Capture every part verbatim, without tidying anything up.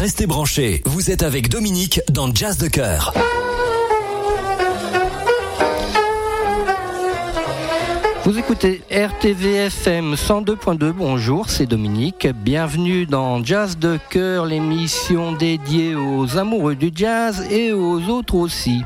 Restez branchés, vous êtes avec Dominique dans Jazz de Cœur. Vous écoutez R T V F M cent deux point deux, bonjour, c'est Dominique. Bienvenue dans Jazz de Cœur, l'émission dédiée aux amoureux du jazz et aux autres aussi.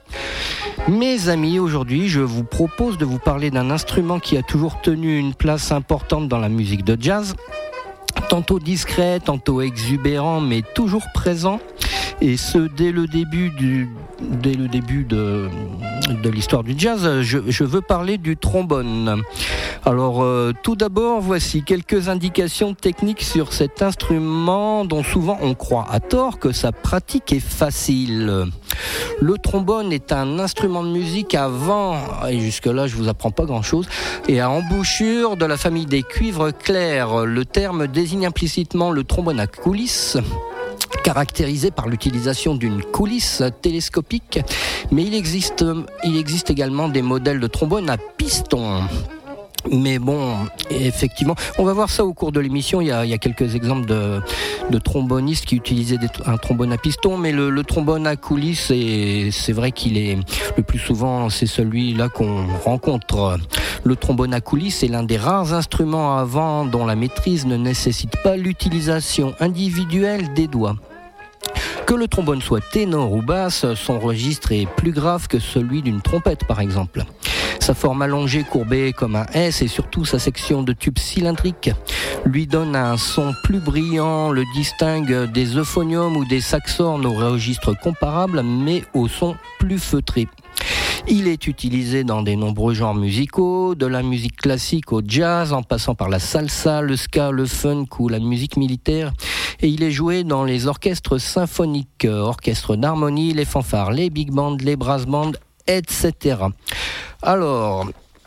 Mes amis, aujourd'hui, je vous propose de vous parler d'un instrument qui a toujours tenu une place importante dans la musique de jazz. Tantôt discret, tantôt exubérant, mais toujours présent. Et ce, dès le début, du, dès le début de, de l'histoire du jazz, je, je veux parler du trombone. Alors, euh, tout d'abord, voici quelques indications techniques sur cet instrument dont souvent on croit à tort que sa pratique est facile. Le trombone est un instrument de musique à vent, et jusque-là je vous apprends pas grand-chose, et à embouchure de la famille des cuivres clairs. Le terme désigne implicitement le trombone à coulisses, caractérisé par l'utilisation d'une coulisse télescopique, mais il existe, il existe également des modèles de trombone à piston. Mais bon, effectivement, on va voir ça au cours de l'émission. Il y a, il y a quelques exemples de, de trombonistes qui utilisaient des, un trombone à piston, mais le, le trombone à coulisses, c'est, c'est vrai qu'il est le plus souvent, c'est celui-là qu'on rencontre. Le trombone à coulisses est l'un des rares instruments à vent dont la maîtrise ne nécessite pas l'utilisation individuelle des doigts. Que le trombone soit ténor ou basse, son registre est plus grave que celui d'une trompette par exemple. Sa forme allongée, courbée comme un S et surtout sa section de tube cylindrique lui donne un son plus brillant, le distingue des euphoniums ou des saxhorns au registre comparable mais au son plus feutré. Il est utilisé dans de nombreux genres musicaux, de la musique classique au jazz, en passant par la salsa, le ska, le funk ou la musique militaire. Et il est joué dans les orchestres symphoniques, orchestres d'harmonie, les fanfares, les big bands, les brass bands, et cetera. Alors,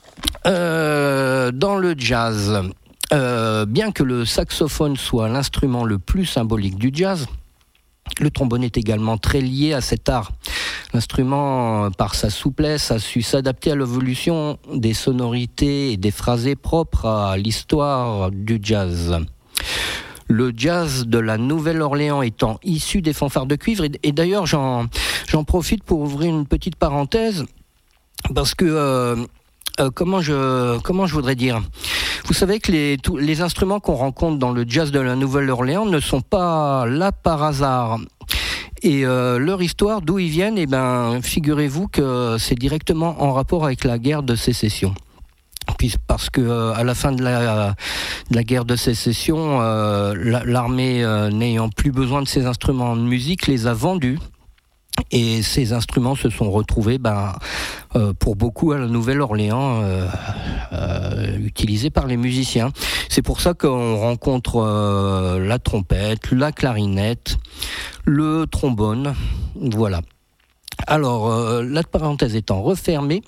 euh, dans le jazz, euh, bien que le saxophone soit l'instrument le plus symbolique du jazz, le trombone est également très lié à cet art. L'instrument, par sa souplesse, a su s'adapter à l'évolution des sonorités et des phrasés propres à l'histoire du jazz. Le jazz de la Nouvelle-Orléans étant issu des fanfares de cuivre, et, et d'ailleurs j'en, j'en profite pour ouvrir une petite parenthèse, parce que, euh, euh, comment, je, comment je voudrais dire, vous savez que les, tous, les instruments qu'on rencontre dans le jazz de la Nouvelle-Orléans ne sont pas là par hasard. Et euh, leur histoire, d'où ils viennent, eh ben, figurez-vous que c'est directement en rapport avec la guerre de sécession. Puis parce que euh, à la fin de la, de la guerre de sécession, euh, l'armée euh, n'ayant plus besoin de ces instruments de musique les a vendus. Et ces instruments se sont retrouvés, ben, euh, pour beaucoup à la Nouvelle-Orléans, euh, euh, utilisés par les musiciens. C'est pour ça qu'on rencontre euh, la trompette, la clarinette, le trombone, voilà. Alors, euh, la parenthèse étant refermée,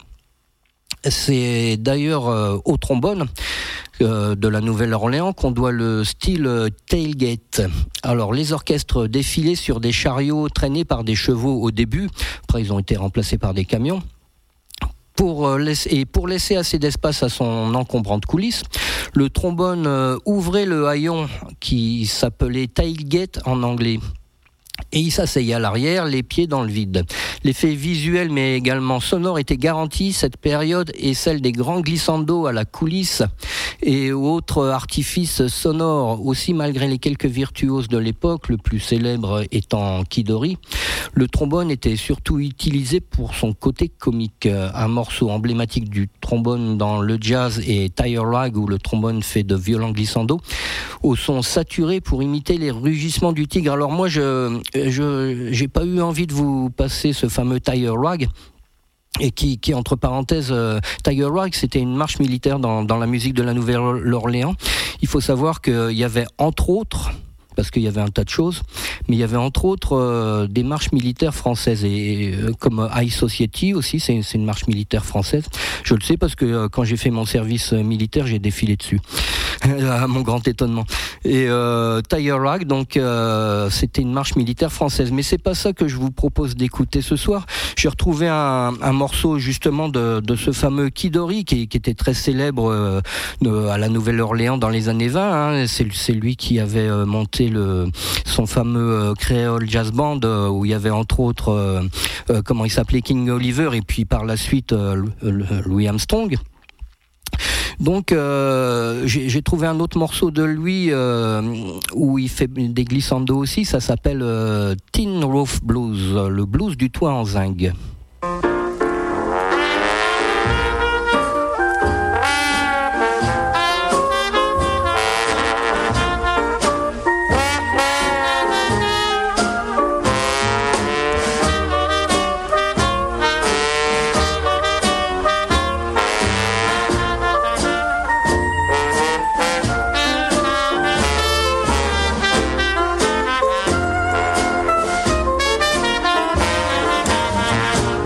c'est d'ailleurs euh, au trombone euh, de la Nouvelle-Orléans qu'on doit le style euh, tailgate. Alors les orchestres défilaient sur des chariots traînés par des chevaux au début, après ils ont été remplacés par des camions. Pour euh, laisser, et pour laisser assez d'espace à son encombrante coulisse, le trombone euh, ouvrait le haillon qui s'appelait tailgate en anglais. Et il s'asseyait à l'arrière, les pieds dans le vide. L'effet visuel mais également sonore était garanti. Cette période est celle des grands glissandos à la coulisse et autres artifices sonores. Aussi, malgré les quelques virtuoses de l'époque, le plus célèbre étant Kidori, le trombone était surtout utilisé pour son côté comique. Un morceau emblématique du trombone dans le jazz est Tire Rag, où le trombone fait de violents glissandos au son saturé pour imiter les rugissements du tigre. Alors moi, je je j'ai pas eu envie de vous passer ce fameux Tire Rag, et qui, qui entre parenthèses, euh, Tire Rag, c'était une marche militaire dans, dans la musique de la Nouvelle-Orléans. Il faut savoir qu'il y avait entre autres, parce qu'il y avait un tas de choses, mais il y avait entre autres euh, des marches militaires françaises, et euh, comme High Society aussi, c'est, c'est une marche militaire française. Je le sais parce que euh, quand j'ai fait mon service militaire, j'ai défilé dessus. à mon grand étonnement. Et euh, Tire Rag, donc euh, c'était une marche militaire française. Mais c'est pas ça que je vous propose d'écouter ce soir. J'ai retrouvé un, un morceau justement de, de ce fameux Kidori qui, qui était très célèbre euh, de, à la Nouvelle-Orléans dans les années vingt. Hein. C'est, c'est lui qui avait euh, monté le, son fameux euh, Creole Jazz Band euh, où il y avait entre autres euh, euh, comment il s'appelait, King Oliver, et puis par la suite euh, Louis Armstrong. Donc euh, j'ai, j'ai trouvé un autre morceau de lui euh, où il fait des glissando aussi, ça s'appelle euh, Tin Roof Blues, le blues du toit en zinc. Thank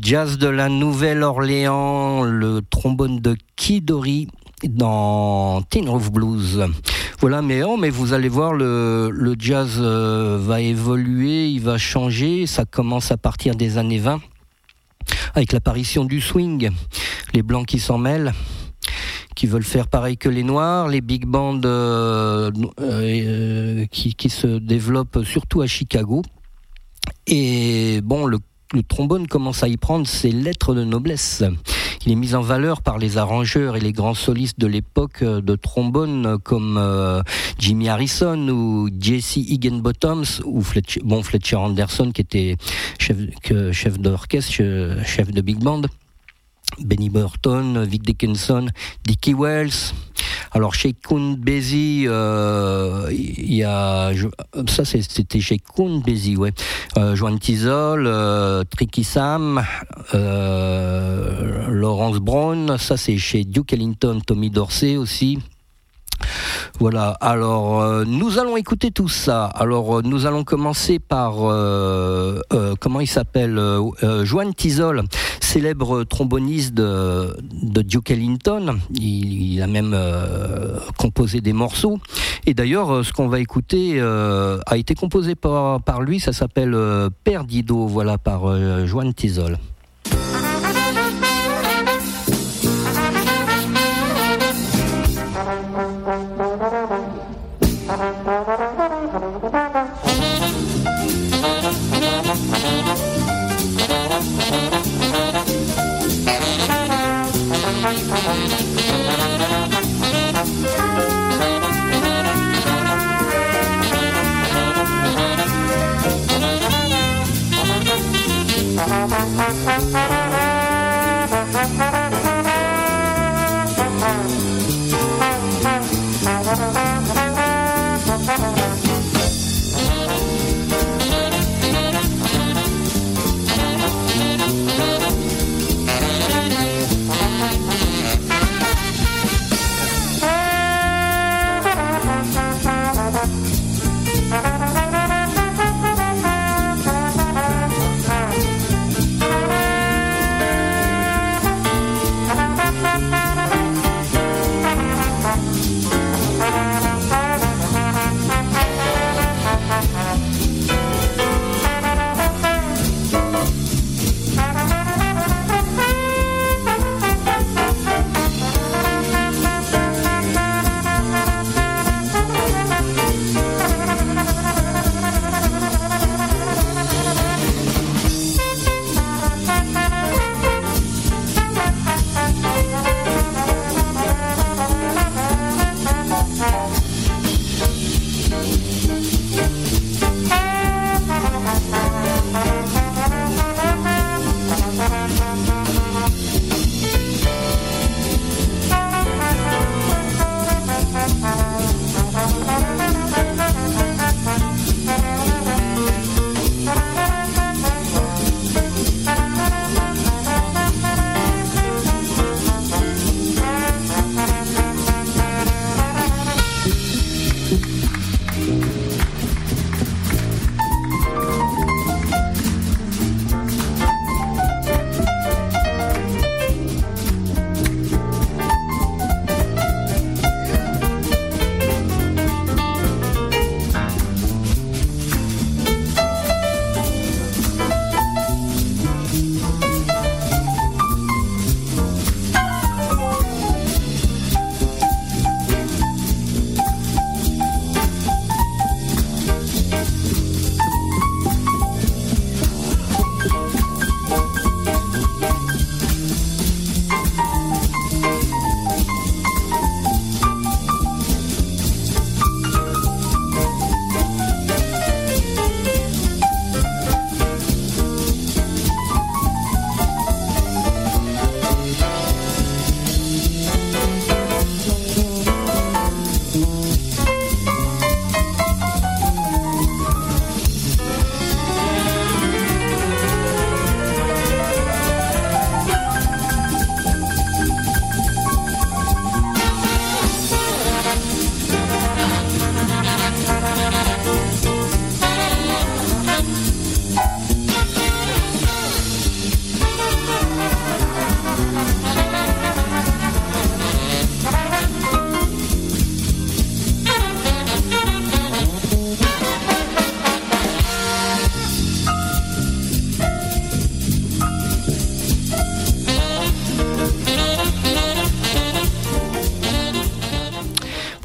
jazz de la Nouvelle-Orléans, le trombone de Kidori dans Tin Roof Blues. Voilà, mais, oh, mais vous allez voir, le, le jazz euh, va évoluer, il va changer, ça commence à partir des années vingt, avec l'apparition du swing, les blancs qui s'en mêlent, qui veulent faire pareil que les noirs, les big bands euh, euh, qui, qui se développent surtout à Chicago. Et bon, le, le trombone commence à y prendre ses lettres de noblesse. Il est mis en valeur par les arrangeurs et les grands solistes de l'époque de trombone comme euh, Jimmy Harrison ou Jesse Higginbottoms ou Fletcher, bon, Fletcher Anderson qui était chef, que, chef d'orchestre, chef de big band. Benny Burton, Vic Dickinson, Dickie Wells. Alors chez Count Basie, il euh, y a ça c'était chez Count Basie, ouais. Euh, Joan Tisol, euh, Tricky Sam, euh, Lawrence Brown. Ça c'est chez Duke Ellington, Tommy Dorsey aussi. Voilà, alors euh, nous allons écouter tout ça. Alors euh, nous allons commencer par euh, euh, comment il s'appelle euh, euh, Joan Tisol, célèbre tromboniste de, de Duke Ellington. Il, il a même euh, composé des morceaux. Et d'ailleurs, euh, ce qu'on va écouter euh, a été composé par, par lui. Ça s'appelle euh, Perdido, voilà, par euh, Joan Tisol.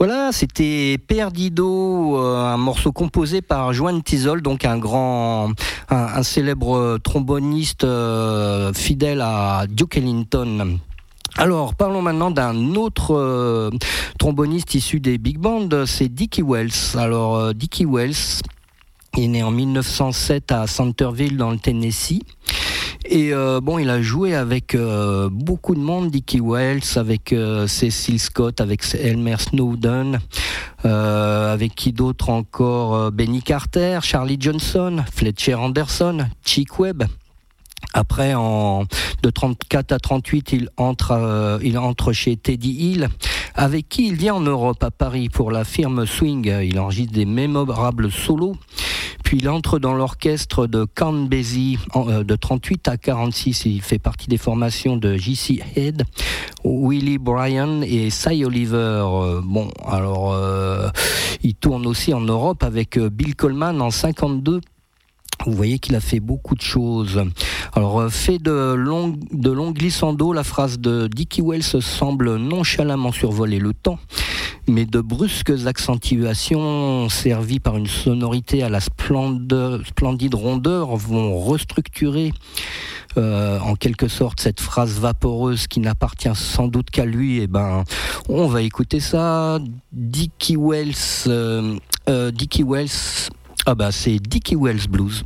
Voilà, c'était Perdido, euh, un morceau composé par Joan Tisol, donc un grand, un, un célèbre tromboniste euh, fidèle à Duke Ellington. Alors, parlons maintenant d'un autre euh, tromboniste issu des big bands, c'est Dickie Wells. Alors, euh, Dickie Wells, il est né en mille neuf cent sept à Centerville dans le Tennessee. Et euh, bon, il a joué avec euh, beaucoup de monde, Dickie Wells, avec euh, Cecil Scott, avec Elmer Snowden, euh, avec qui d'autre encore, euh, Benny Carter, Charlie Johnson, Fletcher Anderson, Chick Webb. Après, en, de trente-quatre à trente-huit, il entre, euh, il entre chez Teddy Hill, avec qui il vient en Europe, à Paris, pour la firme Swing. Il enregistre des mémorables solos. Puis il entre dans l'orchestre de Count Basie euh, de trente-huit à quarante-six. Il fait partie des formations de J C Head, Willie Bryan et Cy Oliver. Euh, bon, alors, euh, il tourne aussi en Europe avec euh, Bill Coleman en cinquante-deux. Vous voyez qu'il a fait beaucoup de choses. Alors, fait de longues de longues glissando, la phrase de Dickie Wells semble nonchalamment survoler le temps, mais de brusques accentuations servies par une sonorité à la splendeur, splendide rondeur vont restructurer euh, en quelque sorte cette phrase vaporeuse qui n'appartient sans doute qu'à lui. Et ben, on va écouter ça. Dickie Wells, euh, euh, Dickie Wells. Ah bah c'est Dickie Wells Blues.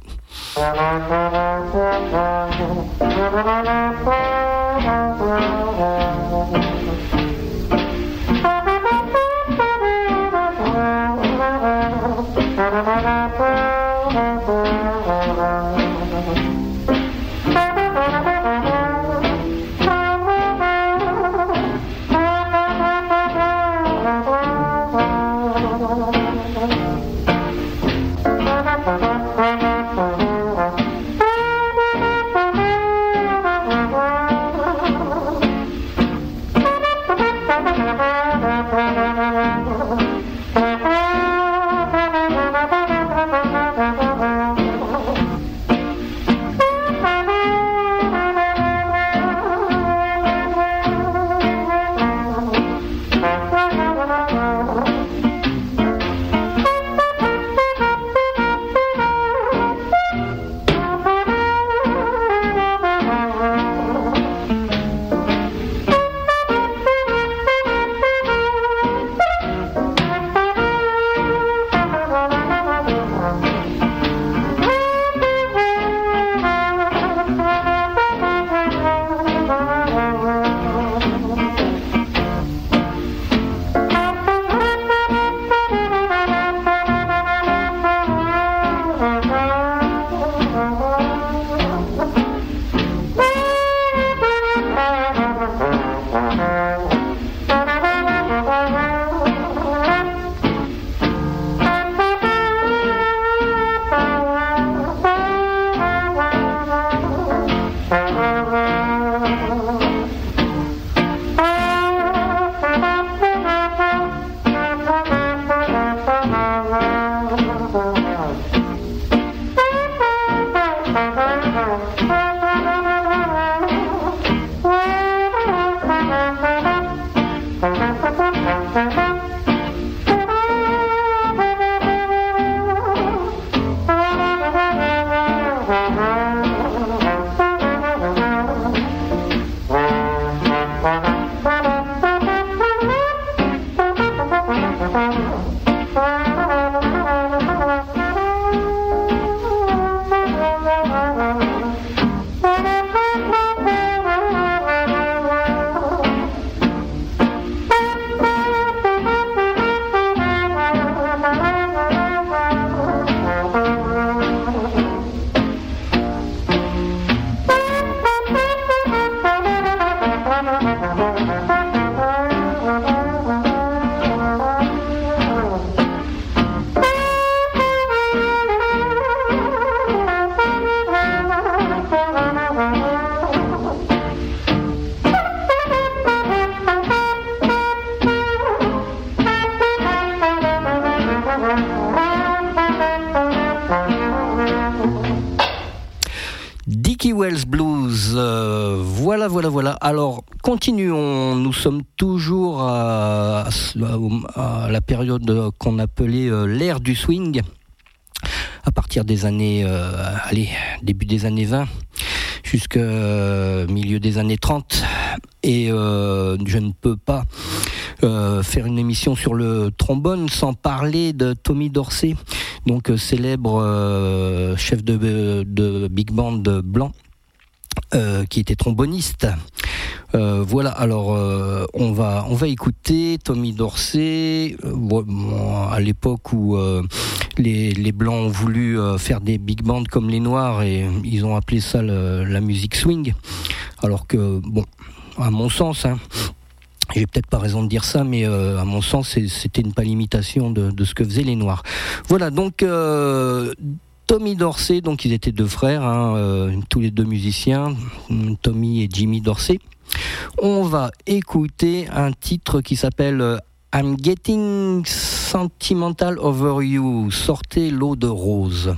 continuons, nous sommes toujours à, à la période qu'on appelait l'ère du swing, à partir des années, euh, allez, début des années vingt, jusqu'au milieu des années trente, et euh, je ne peux pas euh, faire une émission sur le trombone sans parler de Tommy Dorsey, donc célèbre euh, chef de, de big band blanc, euh, qui était tromboniste. Euh, voilà, alors euh, on va on va écouter Tommy Dorsey. Euh, bon, à l'époque où euh, les les blancs ont voulu euh, faire des big bands comme les noirs, et ils ont appelé ça le, la musique swing. Alors que bon, à mon sens, hein, j'ai peut-être pas raison de dire ça, mais euh, à mon sens, c'est, c'était une pâle imitation de, de ce que faisaient les noirs. Voilà, donc. Euh, Tommy Dorsey, donc ils étaient deux frères, hein, euh, tous les deux musiciens, Tommy et Jimmy Dorsey. On va écouter un titre qui s'appelle I'm Getting Sentimental Over You. Sortez l'eau de rose.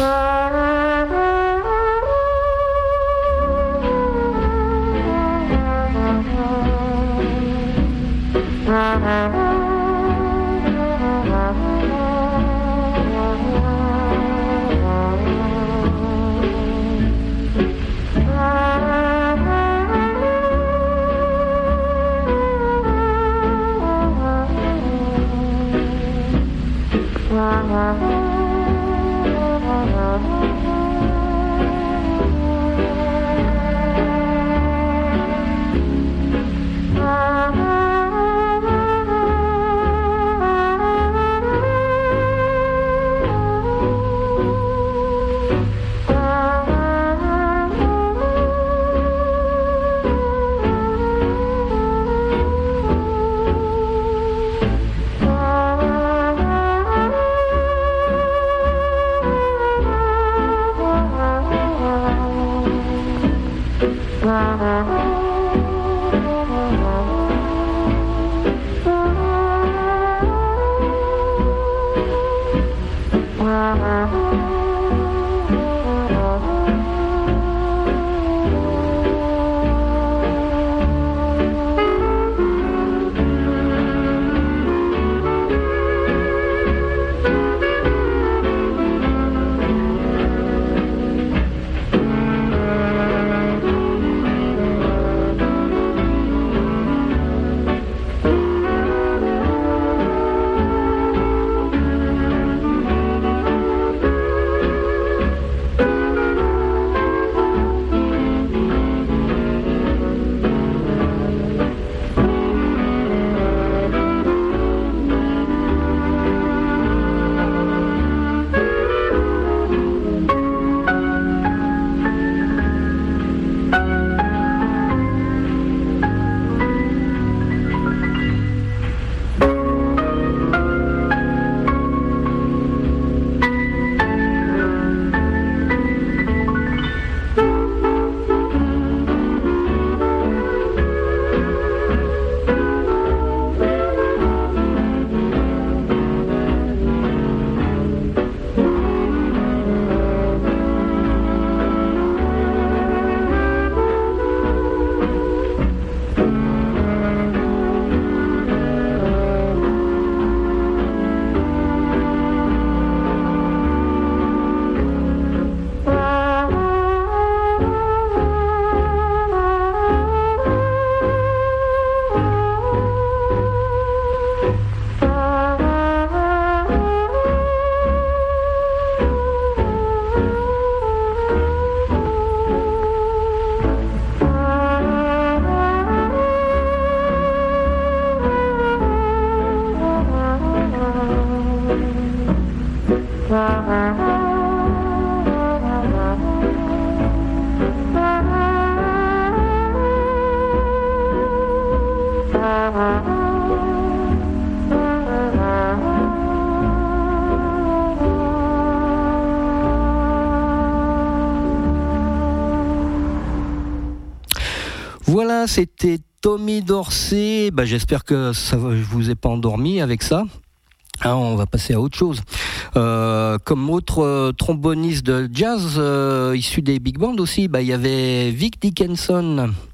Voilà, c'était Tommy Dorsey. Bah, j'espère que ça, je vous ai pas endormi avec ça. Hein, on va passer à autre chose. Euh, comme autre euh, tromboniste de jazz euh, issu des big bands aussi, bah, il y avait Vic Dickinson,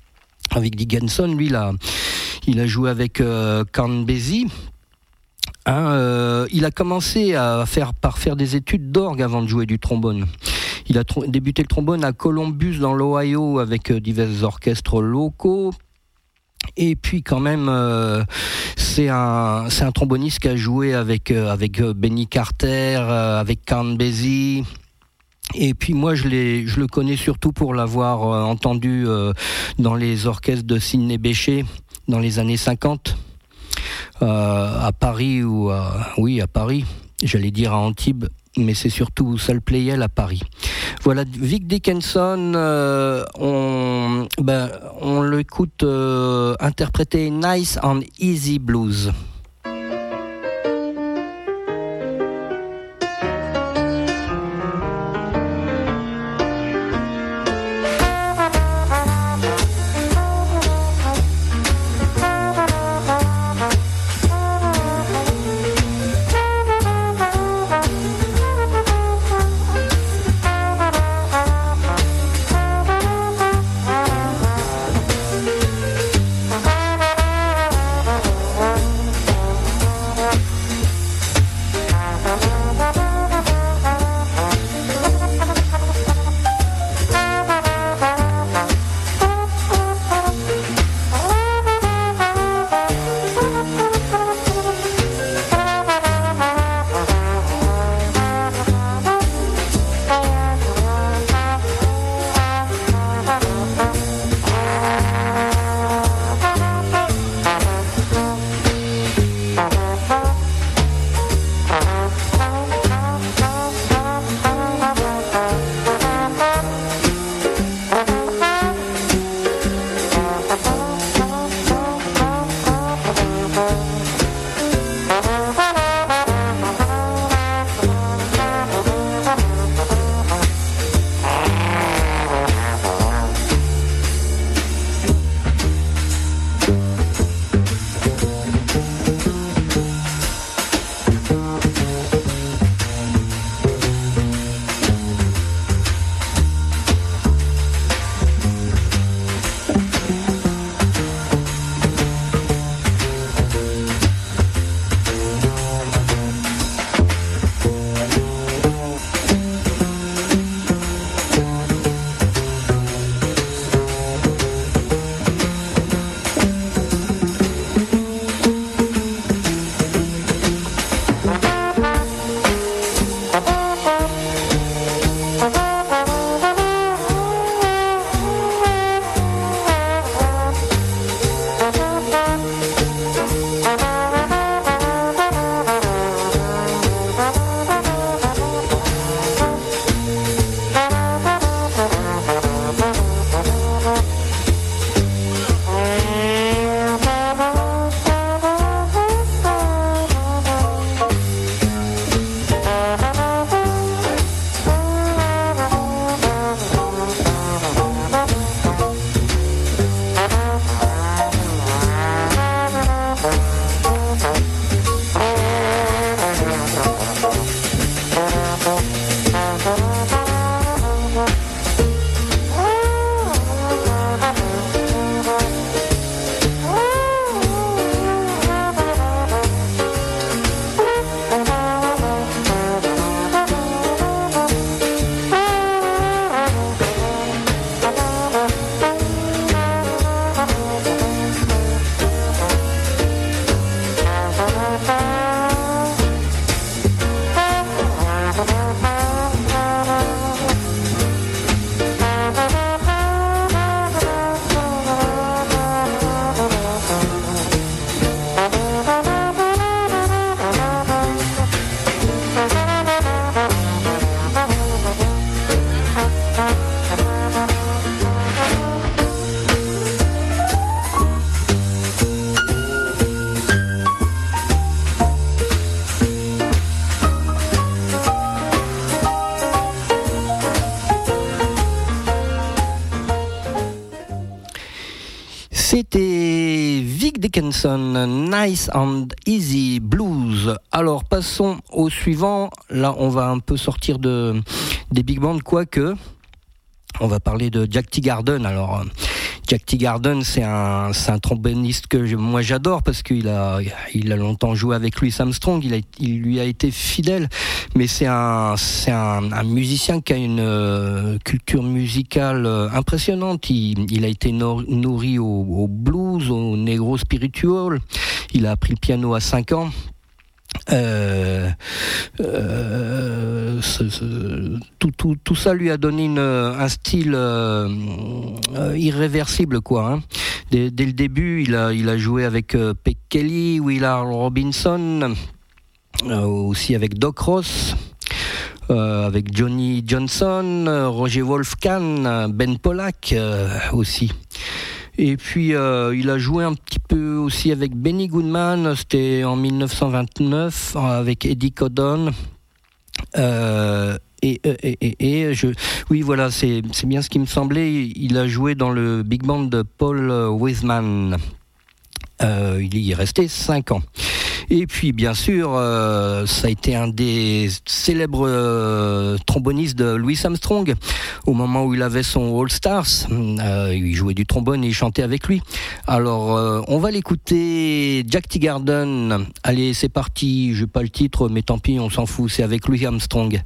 Vic Dickenson, lui, il a, il a joué avec euh, Count Basie. Hein, euh, il a commencé à faire, par faire des études d'orgue avant de jouer du trombone. Il a tr- débuté le trombone à Columbus, dans l'Ohio, avec euh, divers orchestres locaux. Et puis quand même, euh, c'est un c'est un tromboniste qui a joué avec euh, avec Benny Carter, euh, avec Count Basie. Et puis moi, je l'ai je le connais surtout pour l'avoir euh, entendu euh, dans les orchestres de Sidney Bechet dans les années cinquante, euh, à Paris ou à, oui à Paris. J'allais dire à Antibes, mais c'est surtout Sol Playel à Paris. Voilà, Vic Dickenson, euh, on, ben, on l'écoute euh, interpréter Nice and Easy Blues. C'était Vic Dickenson, Nice and Easy Blues. Alors passons au suivant. Là, on va un peu sortir de, des big bands, quoique. On va parler de Jack Teagarden. Alors, Jack Teagarden, c'est un, c'est un tromboniste que je, moi j'adore parce qu'il a, il a longtemps joué avec Louis Armstrong, il, a, il lui a été fidèle, mais c'est un, c'est un, un musicien qui a une euh, culture musicale euh, impressionnante. Il, il a été no, nourri au, au blues, au negro spiritual. Il a appris le piano à cinq ans. Euh, euh, ce, ce, tout, tout, tout ça lui a donné une, un style euh, euh, irréversible, quoi. Hein. Dès, dès le début, il a, il a joué avec euh, Peg Kelly, Willard Robinson, euh, aussi avec Doc Ross. Euh, avec Johnny Johnson, euh, Roger Wolfgang, Ben Pollack euh, aussi. Et puis euh, il a joué un petit peu aussi avec Benny Goodman, c'était en dix-neuf cent vingt-neuf, avec Eddie Codon. Euh, et, et, et, et je, oui, voilà, c'est, c'est bien ce qui me semblait. Il a joué dans le big band de Paul Wiseman. Euh, il y est resté cinq ans. Et puis, bien sûr, euh, ça a été un des célèbres euh, trombonistes de Louis Armstrong. Au moment où il avait son All Stars, euh, il jouait du trombone et il chantait avec lui. Alors, euh, on va l'écouter, Jack Teagarden. Allez, c'est parti. Je n'ai pas le titre, mais tant pis, on s'en fout. C'est avec Louis Armstrong.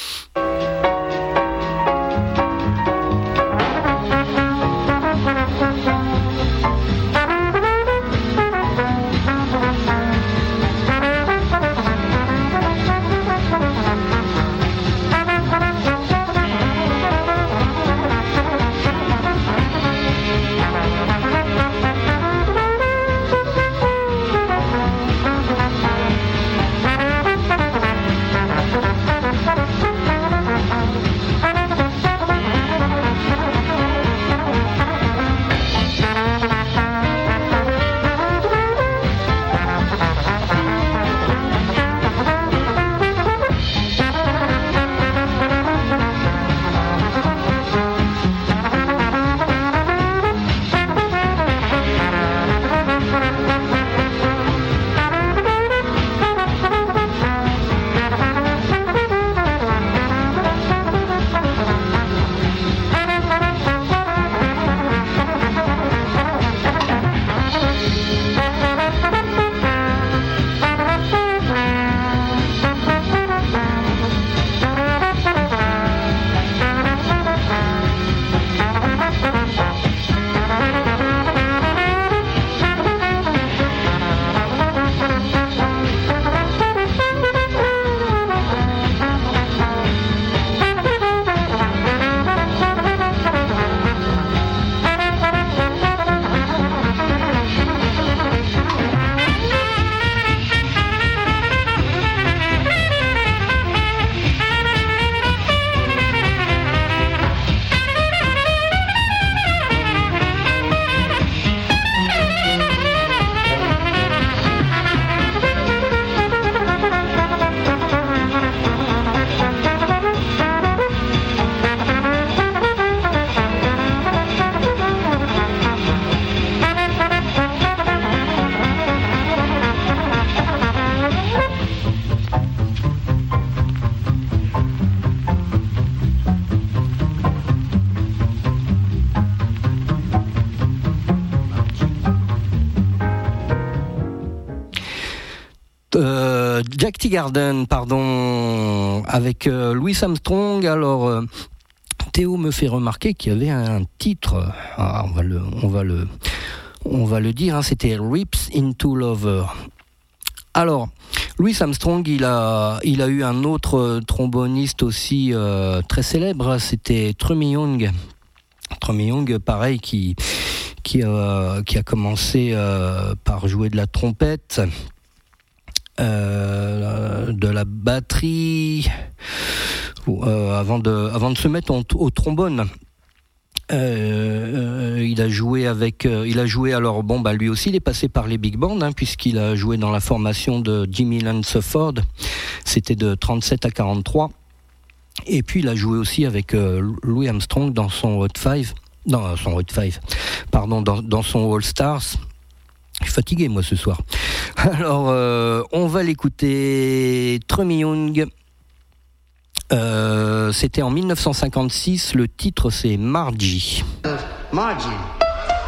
Euh, Jack Teagarden, pardon, avec euh, Louis Armstrong. Alors, euh, Théo me fait remarquer qu'il y avait un titre. Ah, on va le, on va le, on va le dire. Hein, c'était Rips into Lover. Alors, Louis Armstrong, il a, il a eu un autre tromboniste aussi euh, très célèbre. C'était Trummy Young. Trummy Young, pareil, qui, qui, euh, qui a commencé euh, par jouer de la trompette. Euh, de la batterie euh, avant de avant de se mettre en, au trombone. Euh, euh, il a joué avec euh, il a joué alors bon bah lui aussi il est passé par les big bands hein, puisqu'il a joué dans la formation de Jimmy Lansford. C'était de trente-sept à quarante-trois. Et puis il a joué aussi avec euh, Louis Armstrong dans son Hot Five, dans son Hot Five, pardon, dans, dans son All Stars. Je suis fatigué, moi, ce soir. Alors, euh, on va l'écouter. Trummy Young. Euh, c'était en dix-neuf cent cinquante-six. Le titre, c'est Margie. Margie.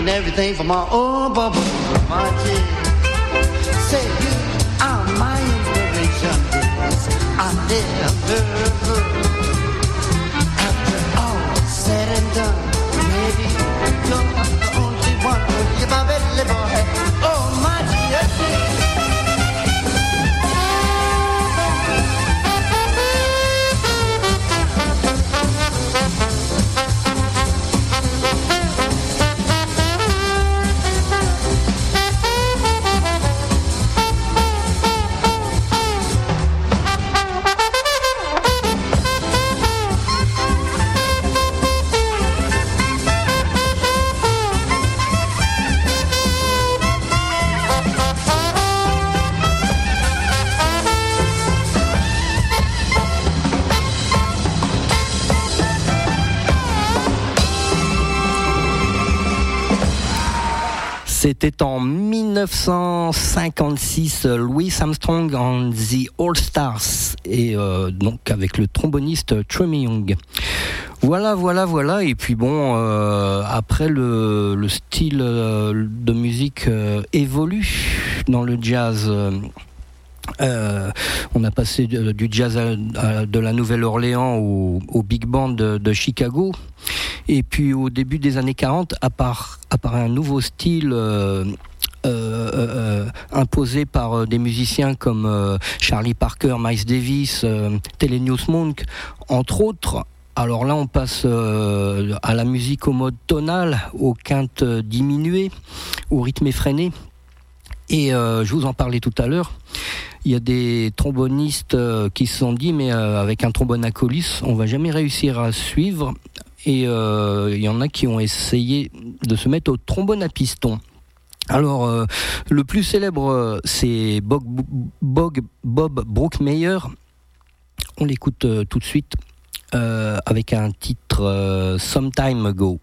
and everything for my own bubble, my tears. Say you are my inspiration, days I never heard. After all said and done, maybe you're the only one who give my belly boy. Oh my tears. C'était en dix-neuf cent cinquante-six, Louis Armstrong and the All Stars, et euh, donc avec le tromboniste Tremy Young. Voilà, voilà, voilà. Et puis bon, euh, après le, le style euh, de musique euh, évolue dans le jazz. Euh, Euh, on a passé de, du jazz à, à, de la Nouvelle-Orléans au, au big band de, de Chicago, et puis au début des années quarante apparaît, apparaît un nouveau style euh, euh, euh, imposé par des musiciens comme euh, Charlie Parker, Miles Davis, euh, Thelonious Monk, entre autres. Alors là, on passe euh, à la musique au mode tonal, aux quintes diminuées, au rythme effréné. Et euh, je vous en parlais tout à l'heure. Il y a des trombonistes euh, qui se sont dit, mais euh, avec un trombone à coulisse, on va jamais réussir à suivre. Et euh, il y en a qui ont essayé de se mettre au trombone à piston. Alors, euh, le plus célèbre, euh, c'est Bob, Bob, Bob Brookmeyer. On l'écoute euh, tout de suite euh, avec un titre euh, Some Time Ago.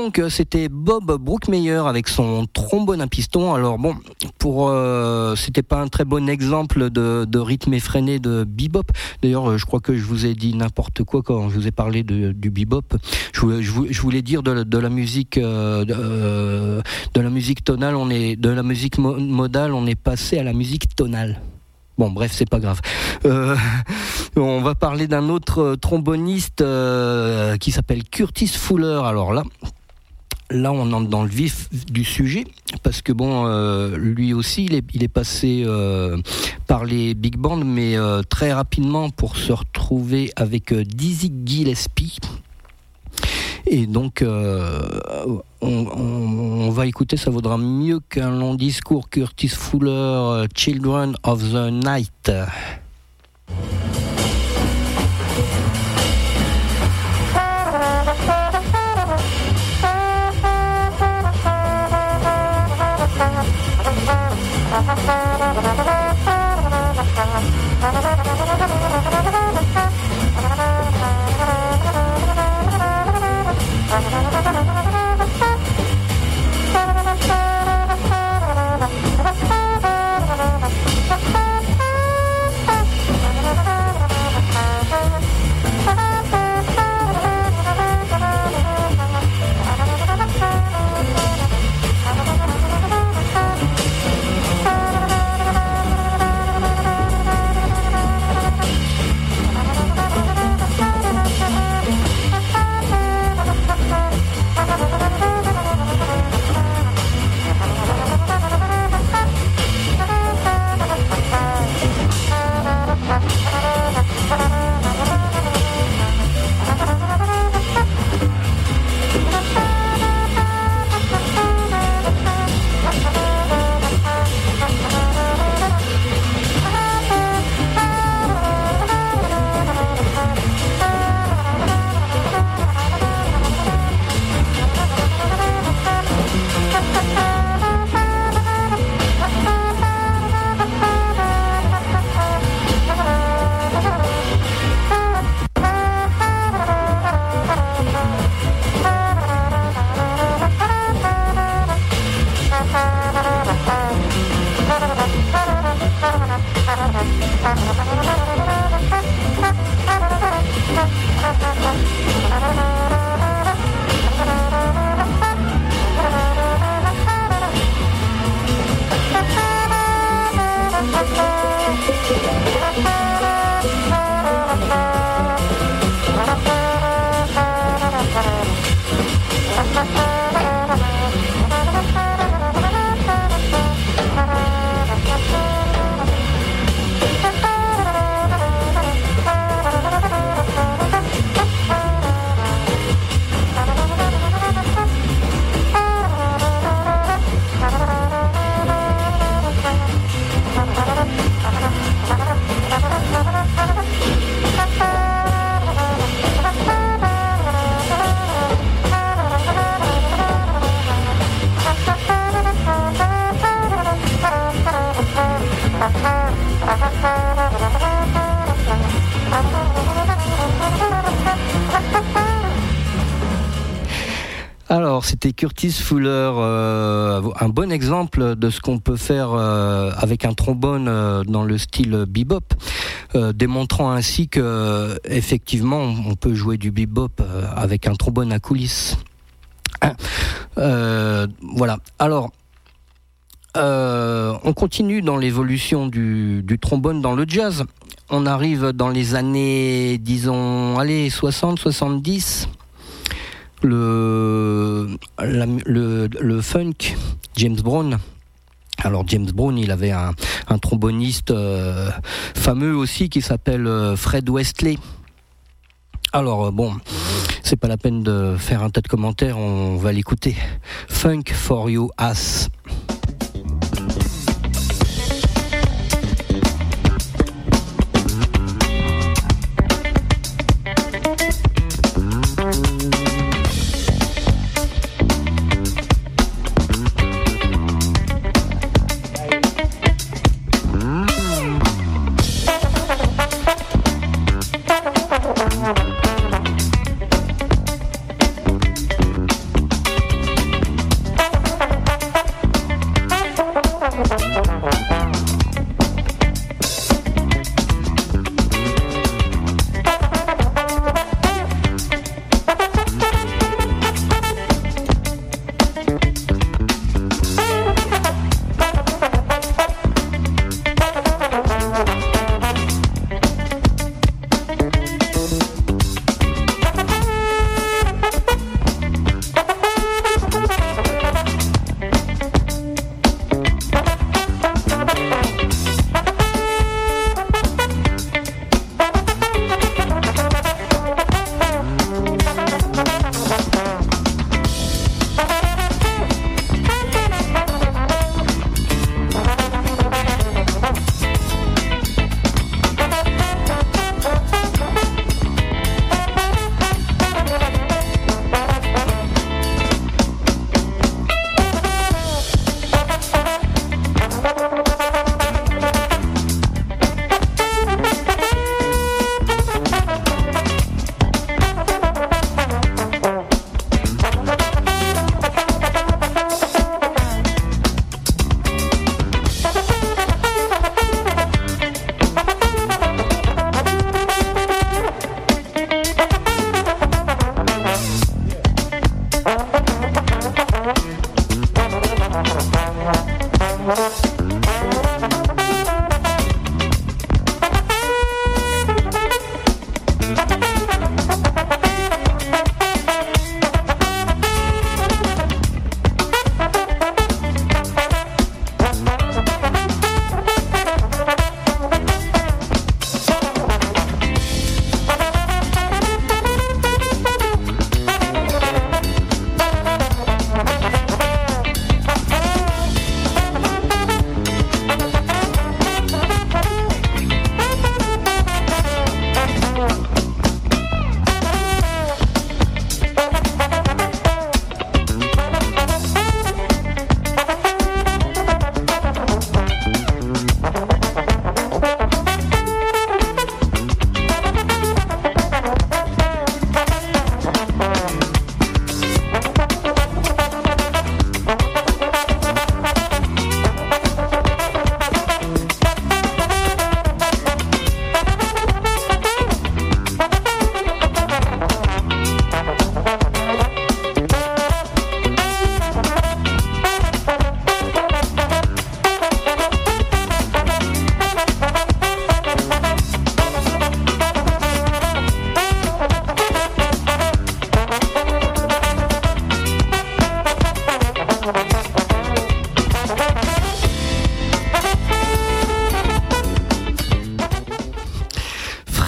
donc c'était Bob Brookmeyer avec son trombone à piston. Alors bon, pour euh, c'était pas un très bon exemple de, de rythme effréné de bebop. D'ailleurs, je crois que je vous ai dit n'importe quoi quand je vous ai parlé de, du bebop. Je, je, je voulais dire de, de la musique, euh, de, de la musique tonale. On est de la musique mo- modale, on est passé à la musique tonale. Bon, bref, c'est pas grave. Euh, on va parler d'un autre tromboniste euh, qui s'appelle Curtis Fuller. Alors là, là, on entre dans le vif du sujet parce que bon, euh, lui aussi, il est, il est passé euh, par les big bands, mais euh, très rapidement pour se retrouver avec euh, Dizzy Gillespie. Et donc, euh, on, on, on va écouter, ça vaudra mieux qu'un long discours. Curtis Fuller, Children of the Night. Alors, c'était Curtis Fuller, euh, un bon exemple de ce qu'on peut faire euh, avec un trombone euh, dans le style bebop, euh, démontrant ainsi que effectivement on peut jouer du bebop euh, avec un trombone à coulisses. Euh, voilà. Alors, euh, on continue dans l'évolution du, du trombone dans le jazz. On arrive dans les années, disons, allez, soixante soixante-dix. Le, la, le, le funk, James Brown. Alors James Brown, il avait un, un tromboniste euh, fameux aussi qui s'appelle euh, Fred Wesley. Alors euh, bon, c'est pas la peine de faire un tas de commentaires, on va l'écouter. Funk for you ass.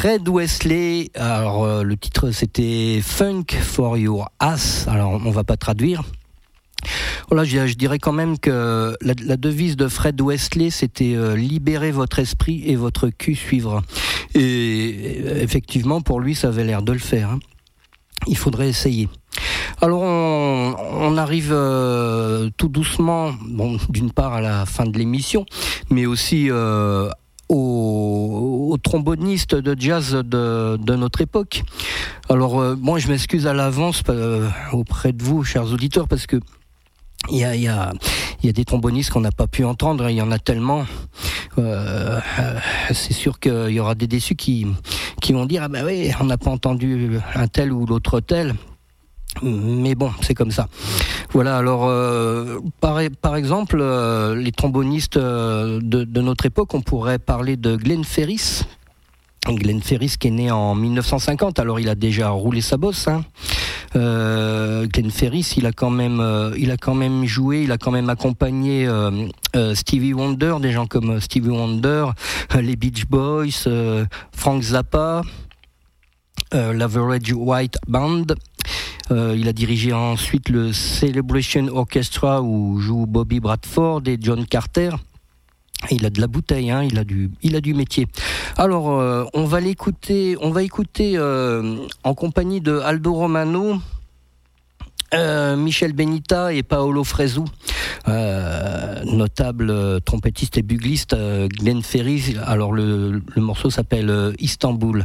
Fred Wesley. Alors euh, le titre c'était Funk for Your Ass. Alors on va pas traduire. Voilà, je, je dirais quand même que la, la devise de Fred Wesley, c'était euh, libérer votre esprit et votre cul suivra. Et, et effectivement, pour lui, ça avait l'air de le faire. Hein. Il faudrait essayer. Alors, on, on arrive euh, tout doucement, bon, d'une part à la fin de l'émission, mais aussi euh, aux, aux trombonistes de jazz de, de notre époque. Alors, euh, moi, je m'excuse à l'avance euh, auprès de vous, chers auditeurs, parce que Il y a, il y a, il y a des trombonistes qu'on n'a pas pu entendre, il y en a tellement. Euh, c'est sûr qu'il y aura des déçus qui, qui vont dire « Ah ben oui, on n'a pas entendu un tel ou l'autre tel ». Mais bon, c'est comme ça. Voilà, alors, euh, par, par exemple, euh, les trombonistes euh, de, de notre époque, on pourrait parler de Glenn Ferris. Glenn Ferris qui est né en mille neuf cent cinquante, alors il a déjà roulé sa bosse, hein. Euh, Glenn Ferris, il a quand même, euh, il a quand même joué, il a quand même accompagné euh, euh, Stevie Wonder, des gens comme Stevie Wonder, euh, les Beach Boys, euh, Frank Zappa, euh, l'Average White Band. Euh, il a dirigé ensuite le Celebration Orchestra où joue Bobby Bradford et John Carter. Il a de la bouteille, hein, il a du, il a du métier. Alors, euh, on va l'écouter, on va écouter euh, en compagnie de Aldo Romano, euh, Michel Benita et Paolo Fresu, euh, notable euh, trompettiste et bugliste, euh, Glenn Ferris. Alors, le, le morceau s'appelle euh, Istanbul.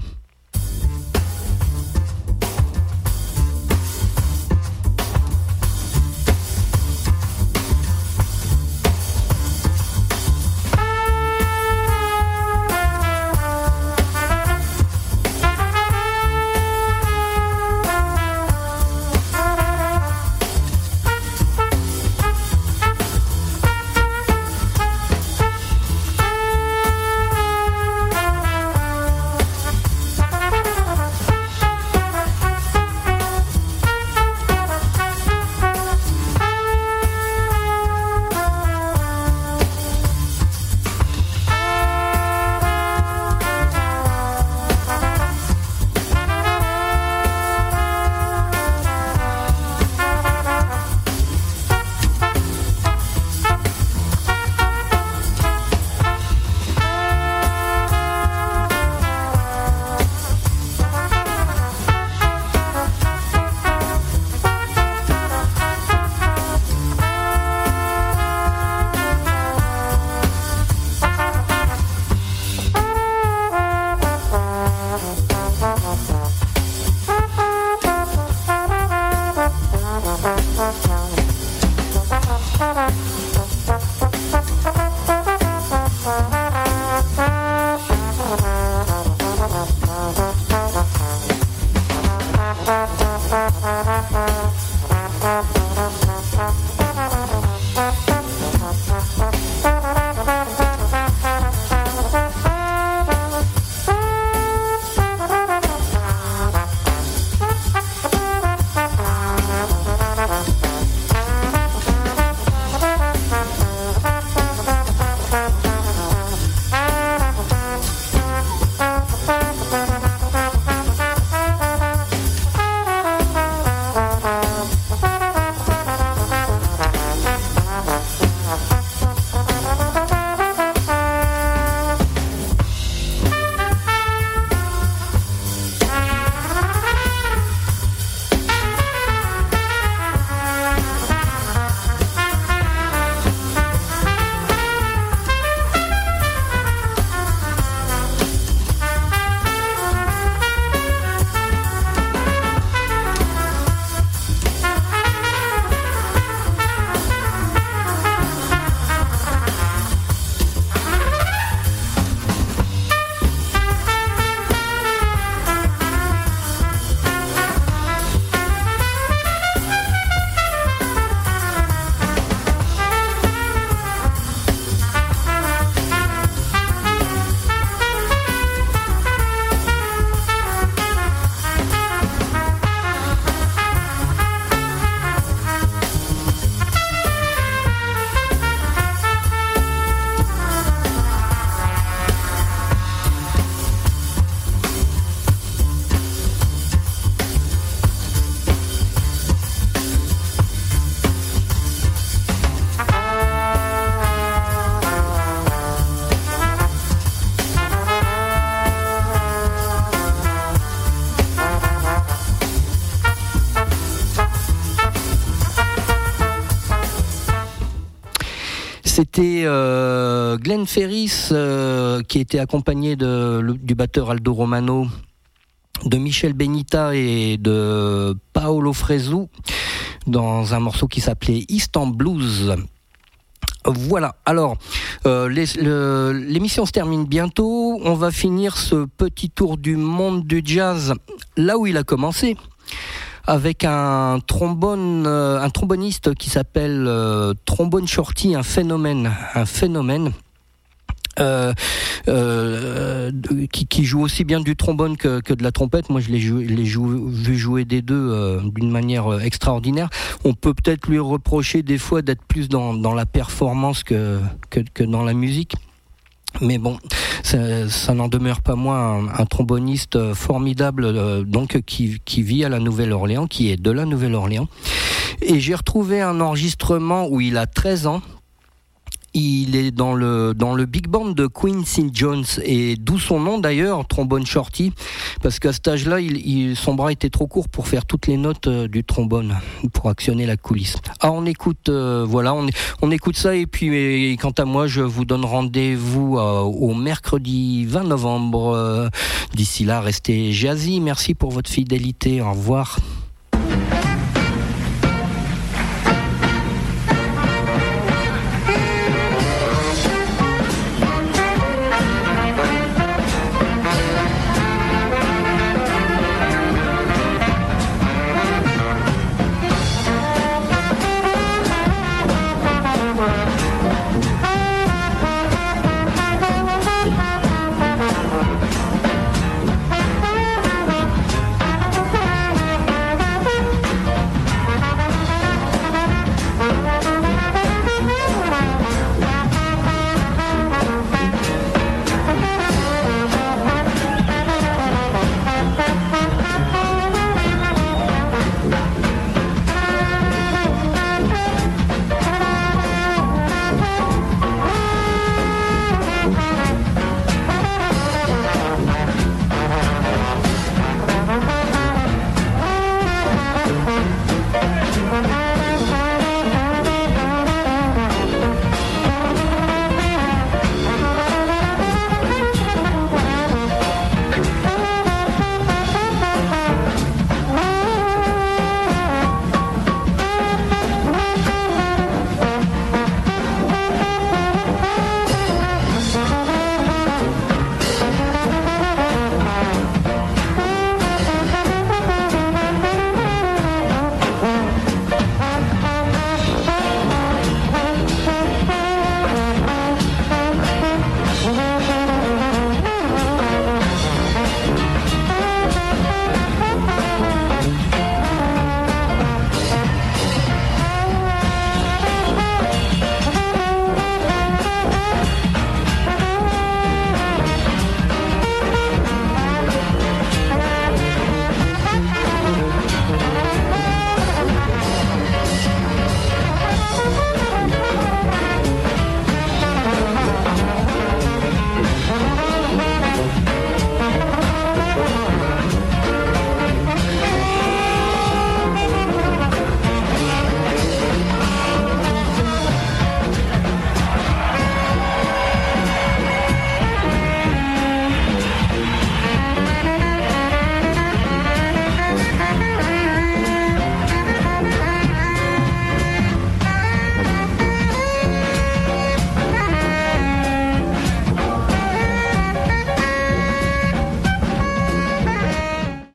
C'était euh, Glenn Ferris euh, qui était accompagné de, le, du batteur Aldo Romano, de Michel Benita et de Paolo Fresu dans un morceau qui s'appelait Eastern Blues. Voilà, alors euh, les, le, l'émission se termine bientôt. On va finir ce petit tour du monde du jazz là où il a commencé, avec un trombone, euh, un tromboniste qui s'appelle euh, Trombone Shorty, un phénomène, un phénomène. Euh, euh, qui, qui joue aussi bien du trombone que, que de la trompette. Moi, je l'ai, jou- l'ai jou- vu jouer des deux euh, d'une manière extraordinaire. On peut peut-être lui reprocher des fois d'être plus dans, dans la performance que, que, que dans la musique. Mais bon, ça, ça n'en demeure pas moins un, un tromboniste formidable, euh, donc qui, qui vit à la Nouvelle-Orléans, qui est de la Nouvelle-Orléans. Et j'ai retrouvé un enregistrement où il a treize ans. Il est dans le dans le big band de Quincy Jones, et d'où son nom d'ailleurs, Trombone Shorty, parce qu'à cet âge-là, il, il, son bras était trop court pour faire toutes les notes euh, du trombone, pour actionner la coulisse. Ah, on écoute, euh, voilà, on, on écoute ça, et puis et, quant à moi, je vous donne rendez-vous euh, au mercredi vingt novembre. Euh, d'ici là, restez jazzy. Merci pour votre fidélité. Au revoir.